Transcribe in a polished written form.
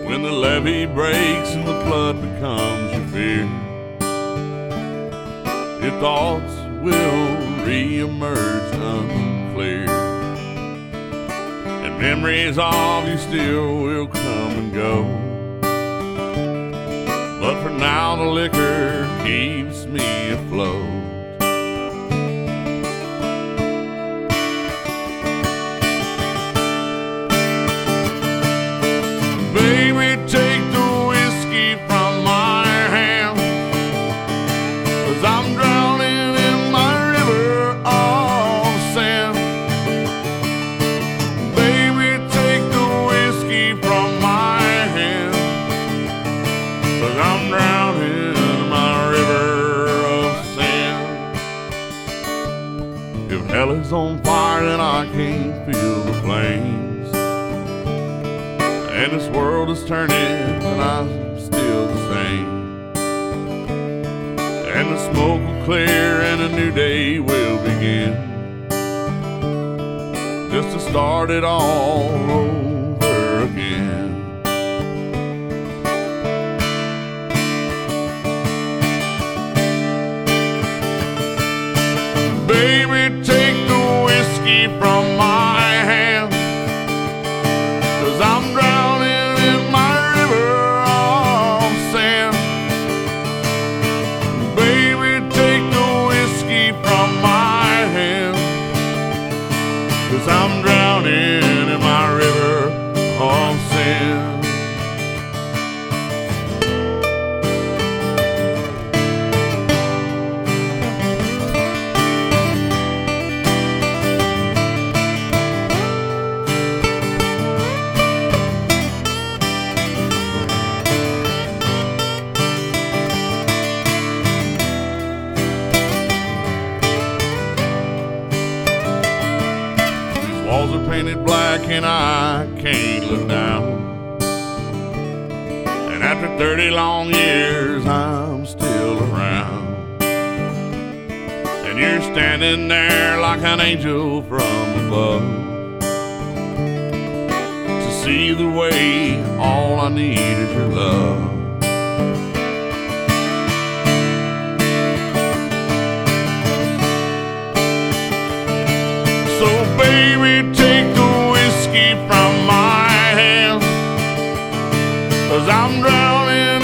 When the levee breaks and the flood becomes your fear, your thoughts will re-emerge unclear, and memories of you still will come and go. But for now the liquor keeps me afloat. Baby, take the whiskey from my hand, 'cause I'm drowning in my river of sin. Baby, take the whiskey from my hand, 'cause I'm drowning in my river of sin. If hell is on fire, then I can't feel the flames, and this world is turning, and I'm still the same. And the smoke will clear, and a new day will begin, just to start it all over again. Baby, take the whiskey from my hand, 'cause I'm drowning in my river of sin. Baby, take the whiskey from my hand, 'cause I'm drowning in my river of sin. Walls are painted black and I can't look down, and after 30 long years I'm still around, and you're standing there like an angel from above, to see the way all I need is your love. So baby, take the whiskey from my hand, 'cause I'm drowning